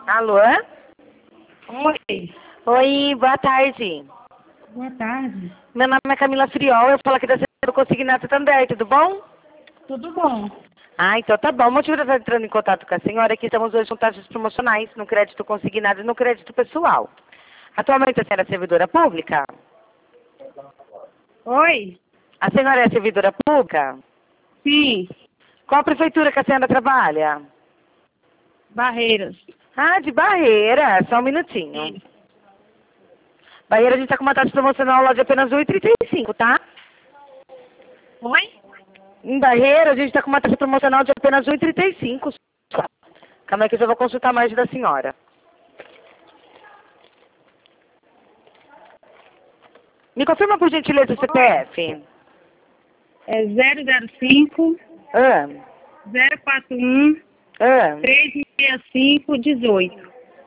Alô? Oi. Oi, boa tarde. Boa tarde. Meu nome é Camila Friol, eu falo aqui da Centro Consignado Santander, tudo bom? Tudo bom? Ah, então tá bom. O motivo de eu estar entrando em contato com a senhora é que estamos hoje com taxas promocionais no crédito consignado e no crédito pessoal. Atualmente a senhora é servidora pública? Oi? A senhora é servidora pública? Sim. Qual a prefeitura que a senhora trabalha? Barreiras. Ah, de Barreira, só um minutinho. Sim. Barreira a gente tá com uma taxa promocional lá de apenas R$ 1,35, tá? Oi? Em Barreira a gente tá com uma taxa promocional de apenas R$ 1,35. Calma aí que eu já vou consultar mais da senhora. Me confirma por gentileza o CPF. É 005 Ah, 041 ah. 365 18.